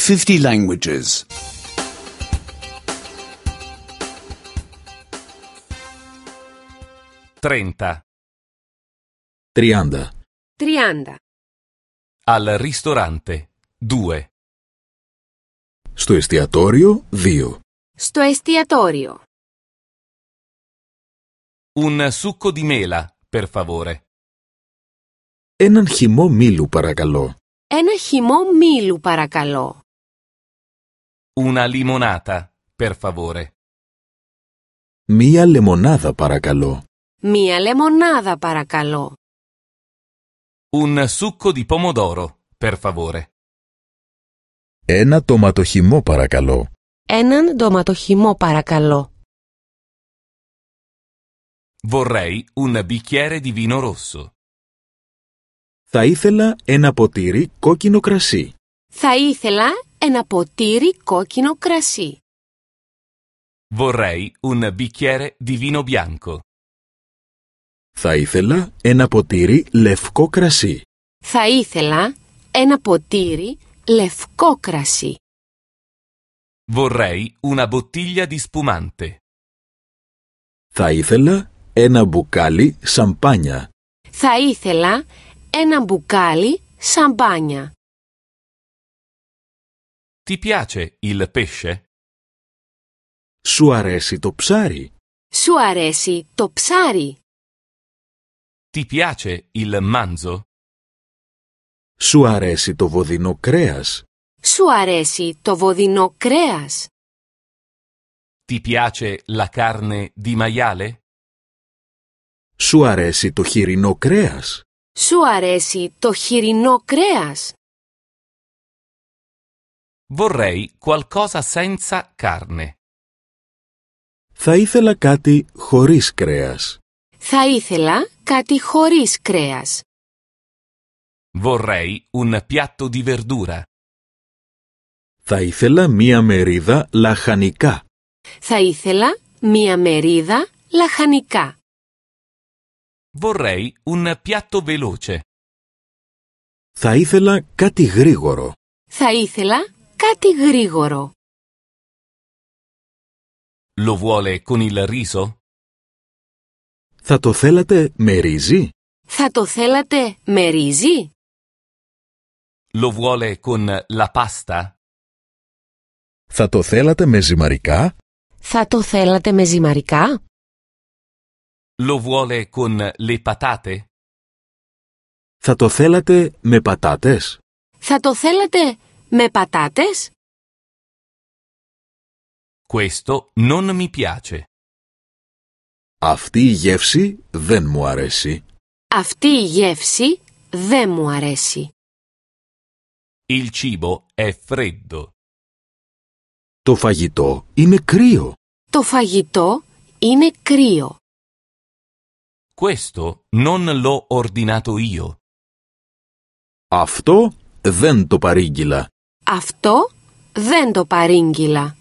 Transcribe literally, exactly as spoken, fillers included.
fifty languages. Trenta. Τριάντα. Τριάντα. Al ristorante. Due. Στο εστιατόριο, δύο. Στο εστιατόριο. Un succo di mela, per favore. Έναν χυμό μήλου, παρακαλώ. Ένα χυμό μήλου, παρακαλώ. Una limonata, per favore. Μία λεμονάδα, παρακαλώ. Μία λεμονάδα, παρακαλώ. Un succo di pomodoro, per favore. Ένα τοματοχυμό, παρακαλώ. Έναν ντοματοχυμό, παρακαλώ. Vorrei un bicchiere di vino rosso. Θα ήθελα ένα ποτήρι κόκκινο κρασί. Θα ήθελα ένα ποτήρι κόκκινο κρασί. Vorrei un bicchiere di vino bianco. Θα ήθελα ένα ποτήρι λευκό κρασί. Θα ήθελα ένα ποτήρι λευκό κρασί. Vorrei una bottiglia di spumante. Θα ήθελα ένα μπουκάλι σαμπάνια. Θα ήθελα ένα μπουκάλι σαμπάνια. Ti piace il pesce? Σου αρέσει το ψάρι? Σου αρέσει το ψάρι? Ti piace il manzo? Σου αρέσει το βοδινό κρέας? Σου αρέσει το βοδινό κρέας? Ti piace la carne di maiale? Σου αρέσει το χοιρινό κρέας? Σου αρέσει το χοιρινό κρέας? Vorrei qualcosa senza carne. Θα ήθελα κάτι χωρίς κρέας. Θα ήθελα κάτι χωρίς κρέας. Vorrei un piatto di verdura. Θα ήθελα μία μερίδα λαχανικά. Θα ήθελα μία μερίδα λαχανικά. Vorrei un piatto veloce. Θα ήθελα κάτι γρήγορο. Θα ήθελα κάτι γρήγορο. Lo vuole con il riso? Θα το θέλατε με ρύζι? Θα το θέλατε με ρύζι? Lo vuole con la pasta? Θα το θέλατε με ζυμαρικά? Θα το θέλατε με ζυμαρικά? Lo vuole con le patate? Θα το θέλατε με πατάτες? Θα το θέλατε με πατάτες? Questo non mi piace. Αυτή η γεύση δεν μου αρέσει. Αυτή η γεύση δεν μου αρέσει. Il cibo è freddo. Το φαγητό είναι κρύο. Το φαγητό είναι κρύο. Questo non l'ho ordinato io. Αυτό δεν το παρήγγειλα. Αυτό δεν το παρήγγειλα.